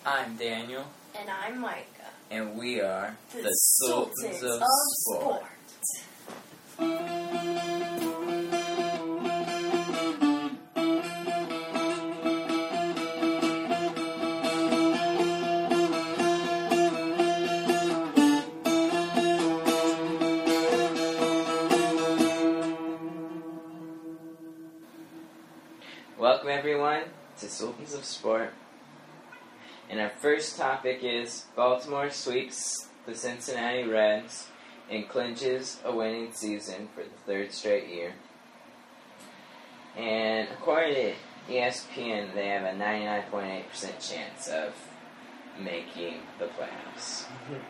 I'm Daniel. And I'm Micah. And we are the Sultans of Sport. Welcome everyone to Sultans of Sport. And our first topic is Baltimore sweeps the Cincinnati Reds and clinches a winning season for the third straight year. And according to ESPN, they have a 99.8% chance of making the playoffs.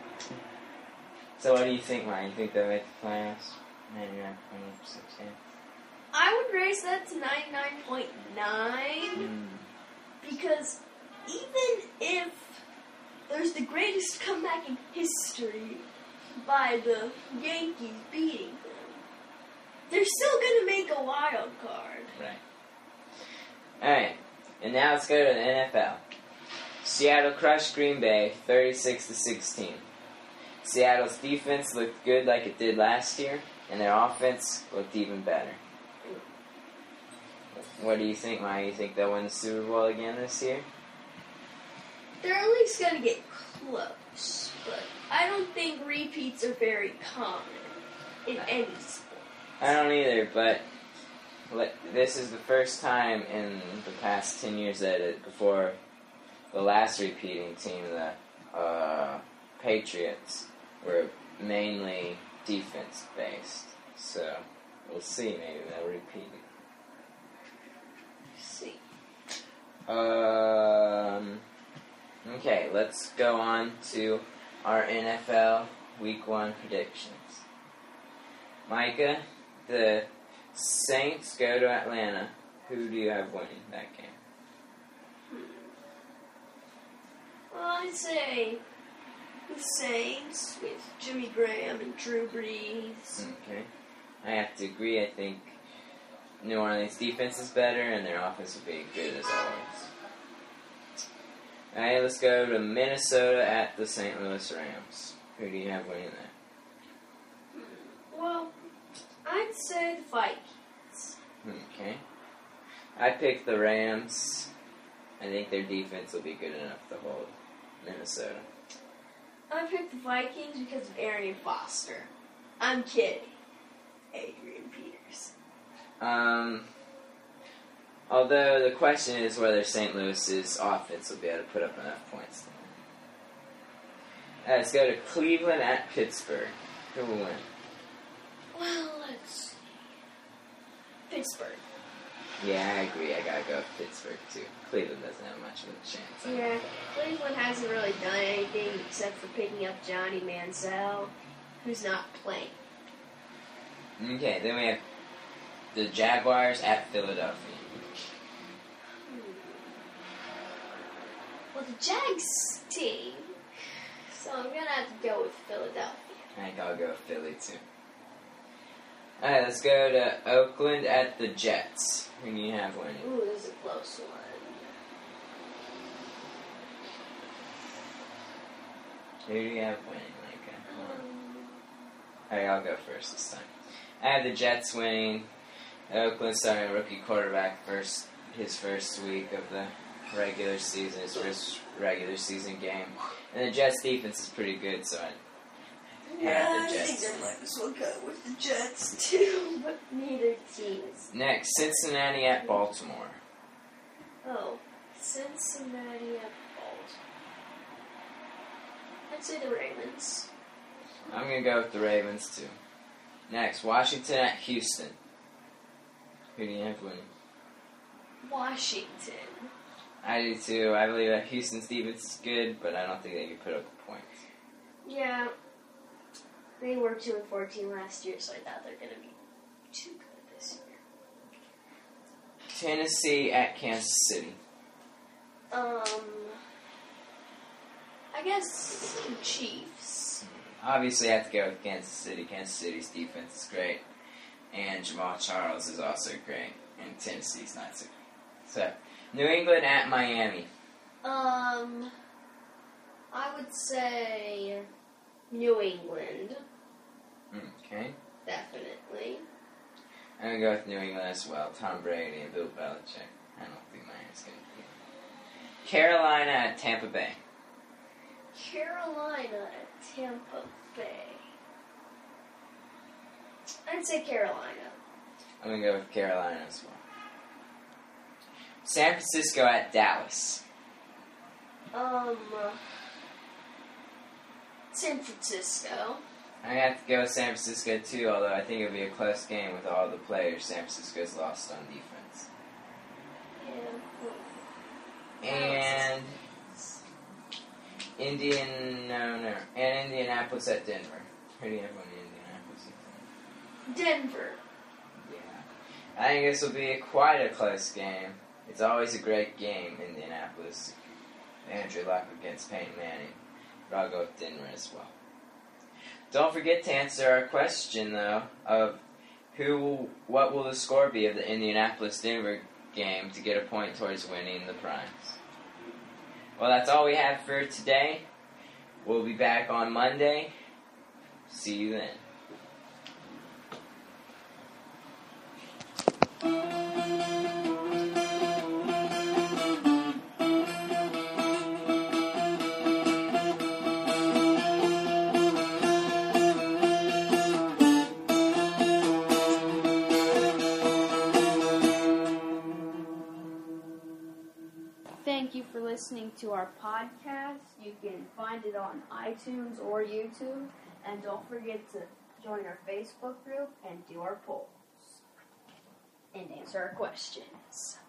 So what do you think, Ryan? You think they'll make the playoffs? 99.8% chance. I would raise that to 99.9 because even if there's the greatest comeback in history by the Yankees beating them, they're still going to make a wild card. Right. Alright, and now let's go to the NFL. Seattle crushed Green Bay 36-16. Seattle's defense looked good like it did last year, and their offense looked even better. What do you think, Maya? You think they'll win the Super Bowl again this year? They're at least going to get close, but I don't think repeats are very common in any sport. I don't either, but this is the first time in the past 10 years that before the last repeating team, the Patriots, were mainly defense-based. So, we'll see. Maybe they'll repeat it. See. Okay, let's go on to our NFL Week 1 predictions. Micah, the Saints go to Atlanta. Who do you have winning that game? Well, I'd say the Saints with Jimmy Graham and Drew Brees. Okay. I have to agree. I think New Orleans' defense is better, and their offense will be good as always. Alright, let's go to Minnesota at the St. Louis Rams. Who do you have winning that? Well, I'd say the Vikings. Okay. I picked the Rams. I think their defense will be good enough to hold Minnesota. I picked the Vikings because of Arian Foster. I'm kidding. Adrian Peters. Although the question is whether St. Louis's offense will be able to put up enough points. Let's go to Cleveland at Pittsburgh. Who will win? Well, let's see. Pittsburgh. Yeah, I agree. I gotta go with Pittsburgh too. Cleveland doesn't have much of a chance. Yeah, Cleveland hasn't really done anything except for picking up Johnny Manziel, who's not playing. Okay, then we have the Jaguars at Philadelphia. Well, the Jags stink, so I'm gonna have to go with Philadelphia. I think I'll go with Philly too. Alright, let's go to Oakland at the Jets. Who do you have winning? Ooh, this is a close one. Who do you have winning, Micah? Alright, I'll go first this time. I have the Jets winning. Oakland starting a rookie quarterback his first week of the regular season, his first regular season game. And the Jets defense is pretty good, so I have the Jets. I think I might as well go with the Jets too, but neither teams. Next, Cincinnati at Baltimore. Oh, Cincinnati at Baltimore. I'd say the Ravens. I'm going to go with the Ravens too. Next, Washington at Houston. Who do you have winning? Washington. I do too. I believe that Houston's defense is good, but I don't think they can put up the points. Yeah. They were 2-14 last year, so I thought they're going to be too good this year. Tennessee at Kansas City. I guess the Chiefs. Obviously, I have to go with Kansas City. Kansas City's defense is great, and Jamal Charles is also great, and Tennessee's not so great. So, New England at Miami. I would say New England. Okay. Definitely. I'm going to go with New England as well. Tom Brady and Bill Belichick. I don't think Miami's going to be. Carolina at Tampa Bay. Carolina at Tampa Bay. I'd say Carolina. I'm going to go with Carolina as well. San Francisco at Dallas. San Francisco. I have to go with San Francisco too, although I think it'll be a close game with all the players San Francisco's lost on defense. Yeah. And Indianapolis at Denver. Who do you have on Indianapolis? Denver. Yeah. I think this will be quite a close game. It's always a great game, Indianapolis. Andrew Luck against Peyton Manning. But I'll go with Denver as well. Don't forget to answer our question, though, of what will the score be of the Indianapolis-Denver game to get a point towards winning the prize. Well, that's all we have for today. We'll be back on Monday. See you then. Thank you for listening to our podcast. You can find it on iTunes or YouTube. And don't forget to join our Facebook group and do our polls. And answer our questions.